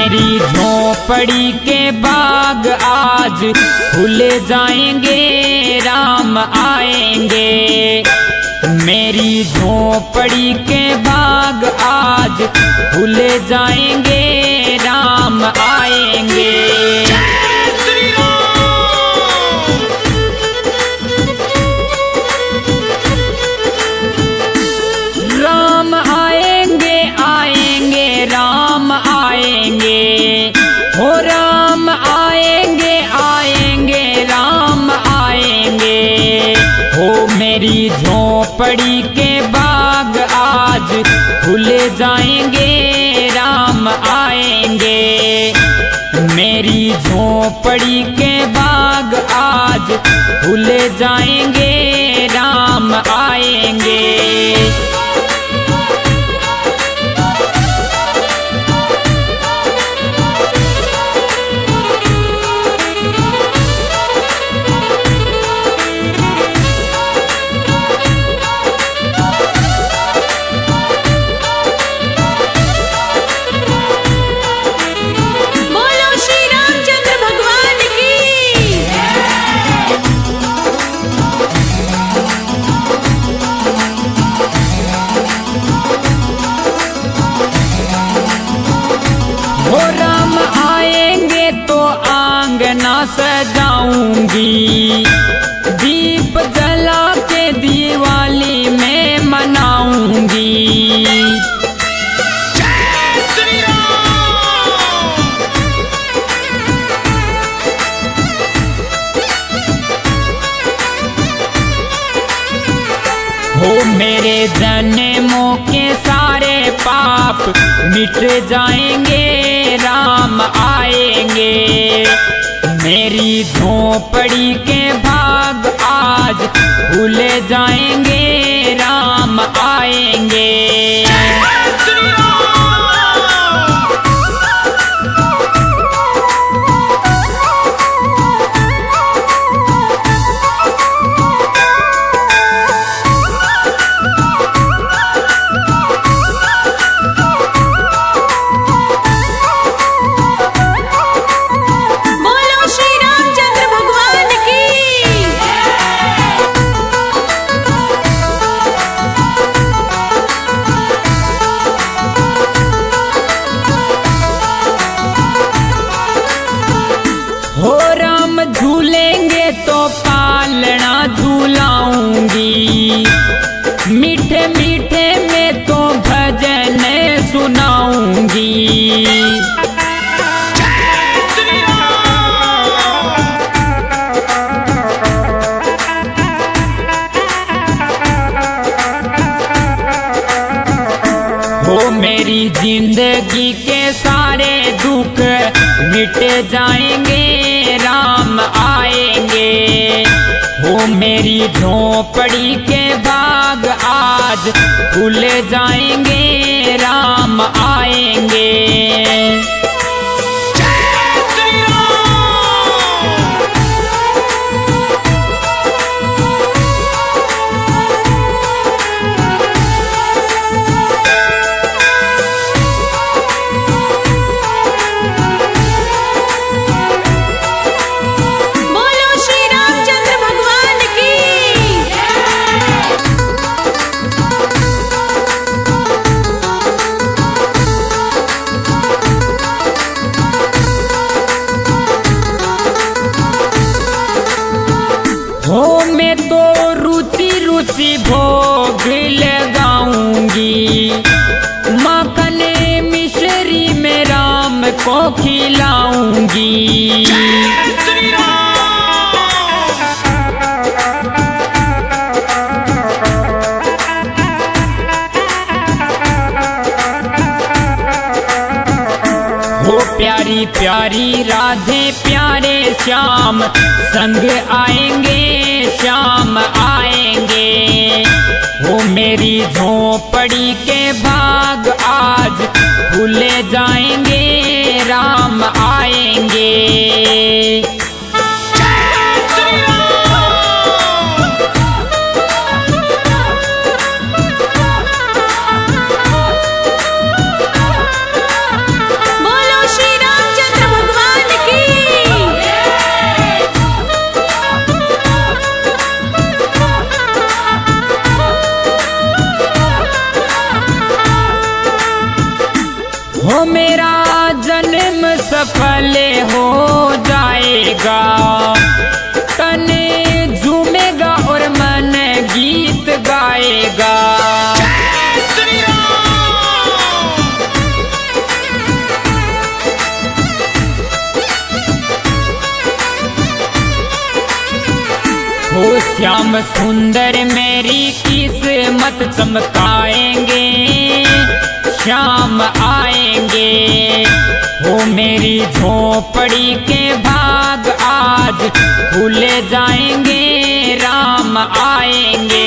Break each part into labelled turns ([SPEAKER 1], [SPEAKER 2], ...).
[SPEAKER 1] मेरी झोपड़ी के बाग आज खुल जाएंगे, राम आएंगे। मेरी झोपड़ी के बाग आज खुल जाएंगे, राम आएंगे। राम आएंगे, आएंगे, राम आएंगे, हो राम आएंगे, आएंगे, राम आएंगे। हो मेरी झोपड़ी के बाग आज खुल जाएंगे, राम आएंगे। मेरी झोपड़ी के बाग आज खुल जाएंगे, राम आएंगे। हो राम आएंगे तो आंगना सजाऊंगी, दीप जला के दिवाली में मनाऊंगी। हो मेरे जन्मों के सारे पाप मिट जाएंगे, राम आएंगे। मेरी झोपड़ी के भाग आज खुल जाएंगे, राम आएंगे। हो राम झूलेंगे तो पालना झूलाऊंगी, मीठे मीठे में तो भजन सुनाऊंगी। हो मेरी जिंदगी के सारे दुख मिट जाएंगे, राम आएंगे। हो मेरी झोपड़ी के बाग आज खुल जाएंगे, राम आएंगे। हो मैं तो रुचि रुचि भोग लगाऊंगी, माखन मिश्री में राम को खिलाऊंगी। हो प्यारी प्यारी राधे प्यारे श्याम संग आएंगे, श्याम आएंगे। हो मेरी झोपड़ी के भाग आज खुल जाएंगे, राम आएंगे।
[SPEAKER 2] बोलो श्री
[SPEAKER 1] सफल हो जाएगा। तन झूमेगा और मन गीत गाएगा। हो श्याम सुंदर मेरी किस्मत चमकाएंगे, श्याम आएंगे। हो मेरी झोपड़ी के भाग आज खुल जाएंगे, राम आएंगे।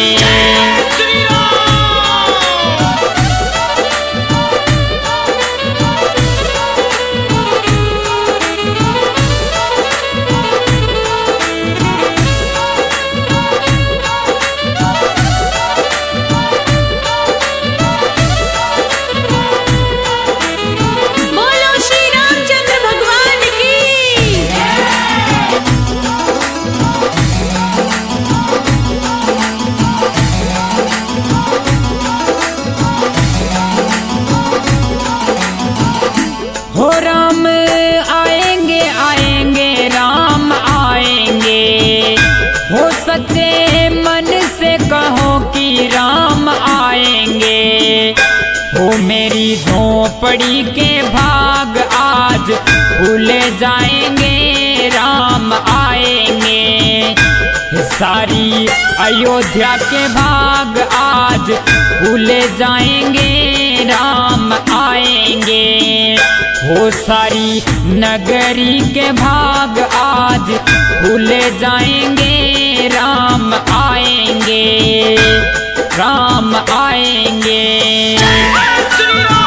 [SPEAKER 1] हो राम आएंगे आएंगे राम आएंगे। हो सच्चे मन से कहो कि राम आएंगे। हो मेरी झोपड़ी के भाग आज खुल जाएंगे, राम आएंगे। सारी अयोध्या के भाग आज खुल जाएंगे, राम आएंगे। हो सारी नगरी के भाग आज खुल जाएंगे, राम आएंगे, राम आएंगे।